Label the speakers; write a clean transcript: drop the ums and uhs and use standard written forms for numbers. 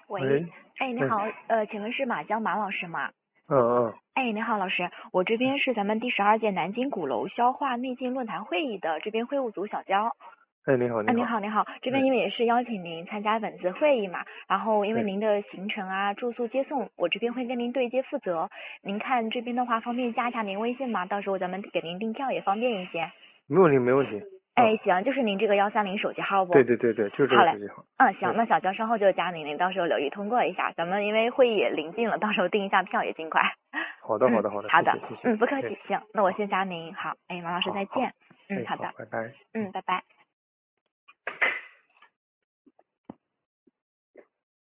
Speaker 1: 喂，
Speaker 2: 喂，
Speaker 1: 哎，你好，请问是马江马老师吗？
Speaker 2: 嗯，
Speaker 1: 哎，你好，老师，我这边是咱们第12届南京鼓楼消化内镜论坛会议的这边会务组小娇。
Speaker 2: 哎，你好，
Speaker 1: 你好，你好，这边因为也是邀请您参加本次会议嘛，然后因为您的行程啊、住宿接送，我这边会跟您对接负责。您看这边的话，方便加一下您微信吗？到时候咱们给您订票也方便一些。
Speaker 2: 没问题，没问题。
Speaker 1: 哎，行，就是您这个130手机号不？
Speaker 2: 对，就是这
Speaker 1: 好嘞，
Speaker 2: 个手机号。
Speaker 1: 行，那小娇稍后就加您，您到时候留意通过一下。咱们因为会议也临近了，到时候订一下票也尽快。
Speaker 2: 好的，
Speaker 1: 好的，
Speaker 2: 谢谢。
Speaker 1: 不客气，行，那我先加您，好，哎，马老师再见，好的，
Speaker 2: 拜拜。
Speaker 1: 拜拜。